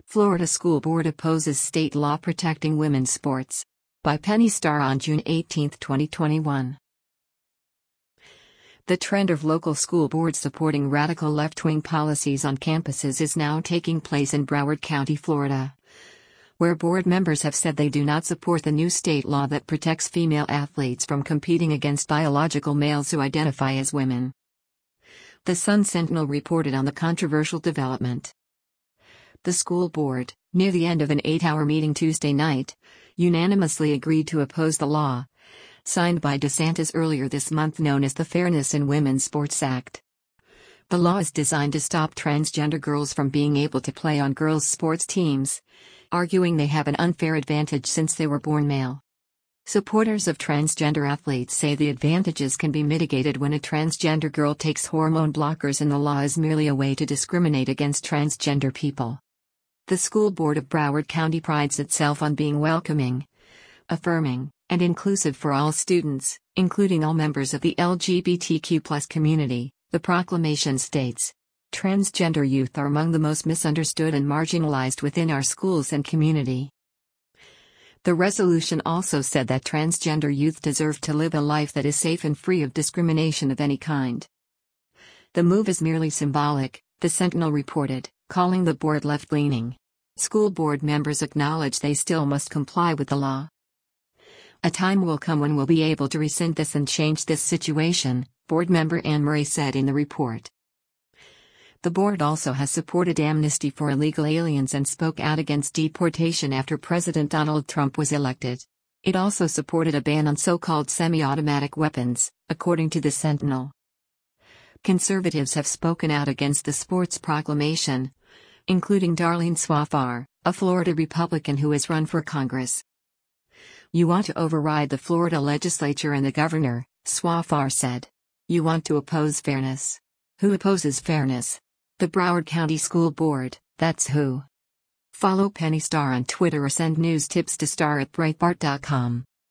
Florida School Board opposes state law protecting women's sports. By Penny Starr on June 18, 2021. The trend of local school boards supporting radical left-wing policies on campuses is now taking place in Broward County, Florida, where board members have said they do not support the new state law that protects female athletes from competing against biological males who identify as women. The Sun-Sentinel reported on the controversial development. The school board, near the end of an 8-hour meeting Tuesday night, unanimously agreed to oppose the law, signed by DeSantis earlier this month, known as the Fairness in Women's Sports Act. The law is designed to stop transgender girls from being able to play on girls' sports teams, arguing they have an unfair advantage since they were born male. Supporters of transgender athletes say the advantages can be mitigated when a transgender girl takes hormone blockers, and the law is merely a way to discriminate against transgender people. The School Board of Broward County prides itself on being welcoming, affirming, and inclusive for all students, including all members of the LGBTQ+ community, the proclamation states. Transgender youth are among the most misunderstood and marginalized within our schools and community. The resolution also said that transgender youth deserve to live a life that is safe and free of discrimination of any kind. The move is merely symbolic, the Sentinel reported, calling the board left-leaning. School board members acknowledge they still must comply with the law. A time will come when we'll be able to rescind this and change this situation, board member Anne Murray said in the report. The board also has supported amnesty for illegal aliens and spoke out against deportation after President Donald Trump was elected. It also supported a ban on so-called semi-automatic weapons, according to the Sentinel. Conservatives have spoken out against the sports proclamation, including Darlene Swafar, a Florida Republican who has run for Congress. You want to override the Florida legislature and the governor, Swafar said. You want to oppose fairness. Who opposes fairness? The Broward County School Board, that's who. Follow Penny Starr on Twitter or send news tips to star@breitbart.com.